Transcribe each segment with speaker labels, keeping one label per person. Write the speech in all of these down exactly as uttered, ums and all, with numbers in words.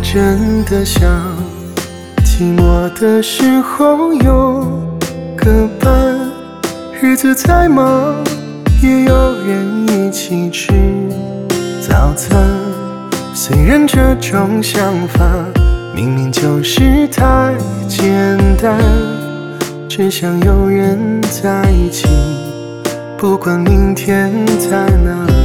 Speaker 1: 真的想寂寞的时候有个伴，日子再忙也有人一起吃早餐。虽然这种想法明明就是太简单，只想有人在一起，不管明天在哪里。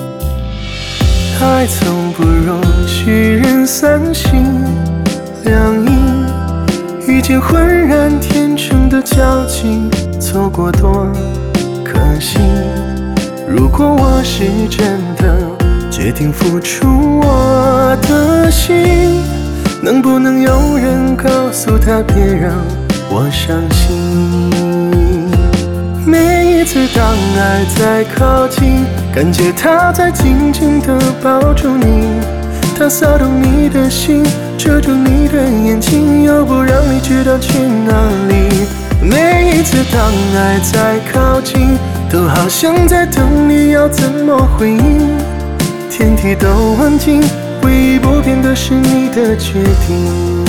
Speaker 1: 爱从不容许人三心两意，遇见浑然天成的交集，错过多可惜。如果我是真的决定付出我的心，能不能有人告诉他别让我伤心？每一次当爱在靠近，感觉他在紧紧地抱住你，他骚动你的心，遮住你的眼睛，又不让你知道去哪里。每一次当爱在靠近，都好像在等你要怎么回应。天地都安静，唯一不变的是你的决定。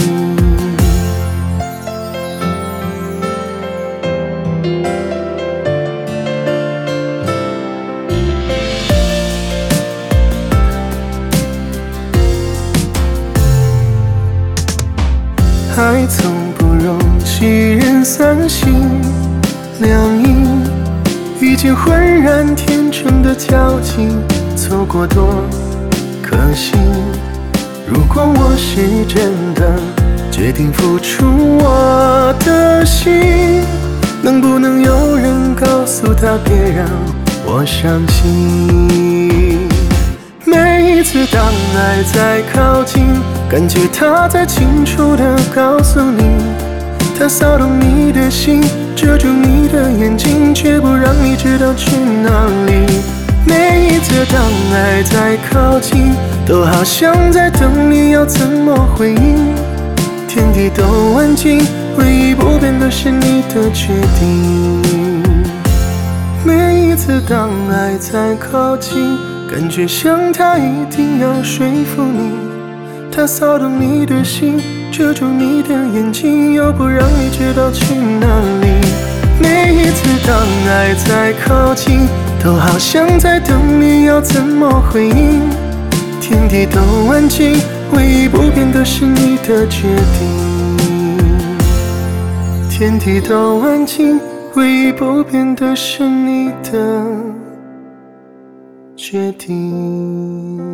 Speaker 1: 爱从不容许人三心两意，遇见浑然天成的交集，错过多可惜。如果我是真的决定付出我的心，能不能有人告诉他别让我伤心？每一次当爱在靠近，感觉他在清楚地告诉你，他骚动你的心，遮住你的眼睛，却不让你知道去哪里。每一次当爱在靠近，都好像在等你要怎么回应。天地都安静，唯一不变的是你的决定。每一次当爱在靠近，感觉像他一定要说服你，他骚动你的心，遮住你的眼睛，又不让你知道去哪里。每一次当爱在靠近，都好像在等你要怎么回应。天地都安静，唯一不变的是你的决定。天地都安静，唯一不变的是你的决定。